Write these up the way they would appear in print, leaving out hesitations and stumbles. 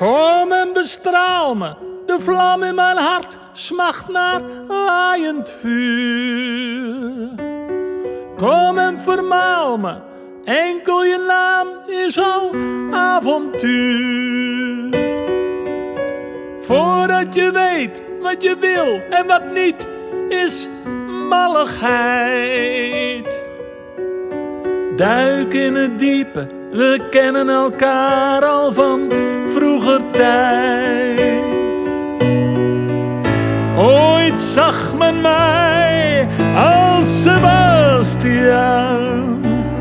Kom en bestraal me, de vlam in mijn hart smacht naar laaiend vuur. Kom en vermaal me, enkel je naam is al avontuur. Voordat je weet wat je wil en wat niet, is malligheid. Duik in het diepe, we kennen elkaar al van vroeger tijd. Ooit zag men mij als Sebastiaan.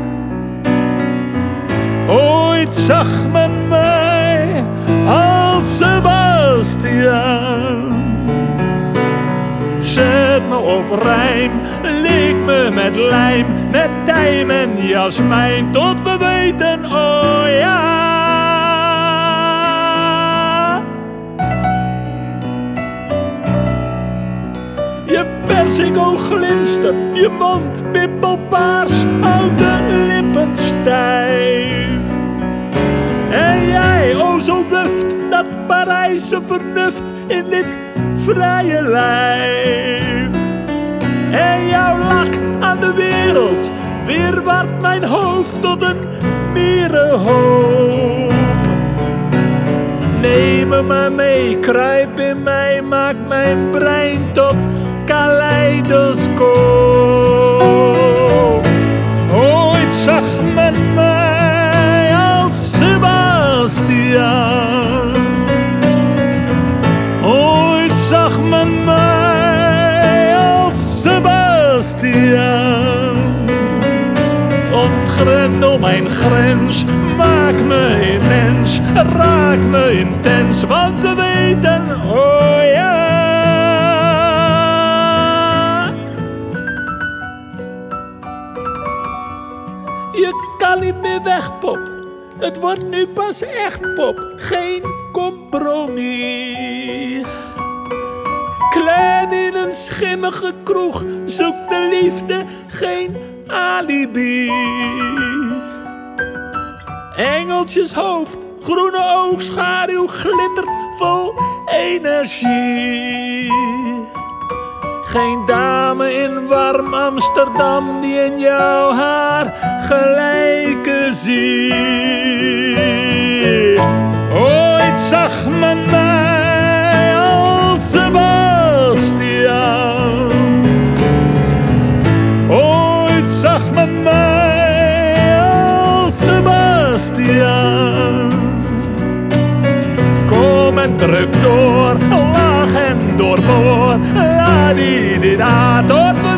Ooit zag men mij als Sebastiaan. Zet me op rijm, leek me met lijm, met tijm en jasmijn, tot we weten, oh ja. Je persikoog glinstert, je mond pimpelpaars, oude lippen stijf. En jij, oh zo wuft, dat Parijse vernuft in dit vrije lijf. En jouw lach aan de wereld weerwart mijn hoofd tot een mierenhoop. Neem me maar mee, kruip in mij, maak mijn brein tot kaleidoscoop. Ooit zag men mij als Sebastiaan. Ooit zag men mij als Sebastiaan. Ontgrendel mijn grens, maak me immens, raak me intens, want te weten, oh ja. Je kan niet meer weg, pop. Het wordt nu pas echt pop, geen compromis. Klein in een schimmige kroeg, zoekt de liefde geen alibi. Engeltjeshoofd, groene oogschaduw glittert vol energie. Geen dame in warm Amsterdam die in jouw haar gelijke zie. Ooit zag men mij als Sebastiaan. Ooit zag men mij als Sebastiaan. Kom en druk door, laag en doorboor, la di di da, tot